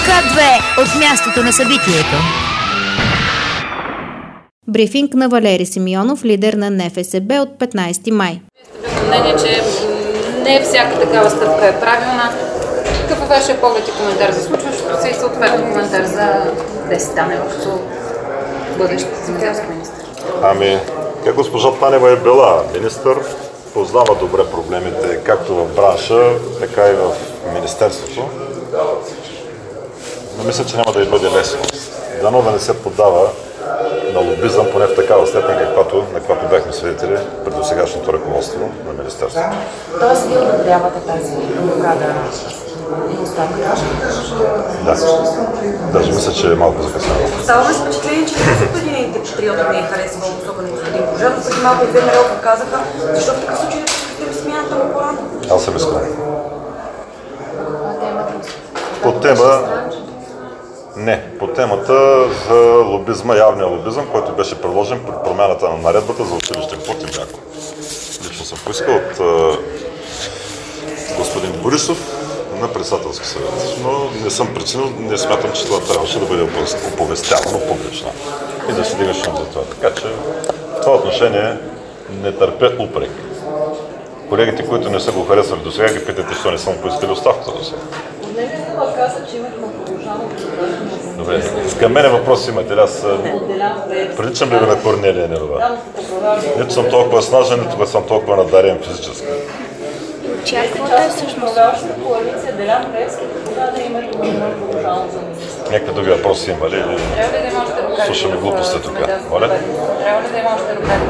К2 от мястото на събитието. Брифинг на Валери Симеонов, лидер на НФСБ от 15 май. Сте мнение, че не всяка такава стъпка е правилна. Какъв е вашия поглед и коментар за случващото се и съответно коментар за Деси Танева като бъдещ земеделски министър? Как госпожа Танева е била министър, познава добре проблемите както в бранша, така и в министерството. Но мисля, че няма да й бъде лесно. Дано да не се поддава на лобизъм, поне в такава степен, на каквато бяхме свидетели пред досегашното ръководство на министерството. Тоест вие одобрявате тази блокада и оставката? Да. Даже мисля, че е малко закъснено. Ставаме с впечатление, че от Обединените патриоти не е харесвал особено господин Божанов. Преди малко от ВМРО казаха, защо в такъв случай да не смяната му по-рано? Аз съм искал. По темата за лобизма, явния лобизъм, който беше предложен при промяната на наредбата за училище Квот и Мляко. Лично съм поискал от господин Борисов на председателски съвет, но не съм причинил, не смятам, че това трябваше да бъде оповестявано публично и да се дига шум за това. Така че в това отношение не търпя упрек. Колегите, които не са го харесвали до сега, ги питате, защо не съм поискали оставката до сега. Добре, към мене въпроси имате ли? Аз приличам ли ви на Корнелия Нинова? Нито съм толкова снажен, нито съм толкова надарен физически. Очаквате всъщност коалиция Делян Пеевски кога да имаш Божанов за министър? Някакви други въпроси има ли? Трябва ли да има още ръка? Слушаме глупости тук. Моля? Трябва ли да има още ръка?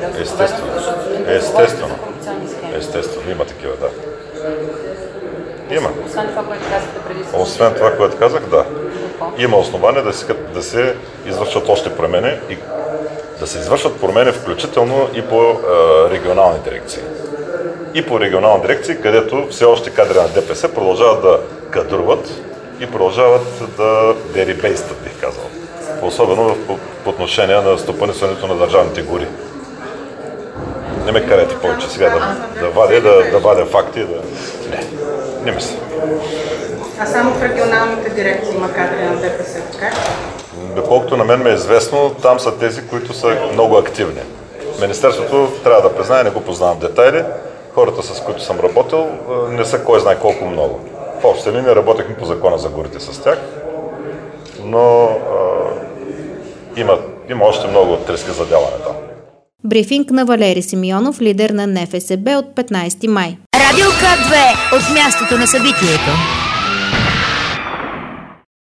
Естествено. Има такива, да. Има. Освен това, което казахте преди си. Освен това, което казах, да. Има основания да се извършват още промени и да се извършват промени включително и по регионални дирекции. И по регионални дирекции, където все още кадри на ДПС продължават да кадруват и продължават да дерибействат, бих казал. Особено по отношение на стопанисването на държавните гори. Не ме карайте повече сега да вадя факти. Не мисля. А само в регионалните дирекции има кадри на ДПС, така? Доколкото на мен ме е известно, там са тези, които са много активни. Министерството, трябва да призная, не го познавам в детайли. Хората, с които съм работил, не са кой знае колко много. В общи линии работехме по закона за горите с тях, но има още много трески за делане там. Брифинг на Валери Симеонов, лидер на НФСБ от 15 май. Радио К2 от мястото на събитието.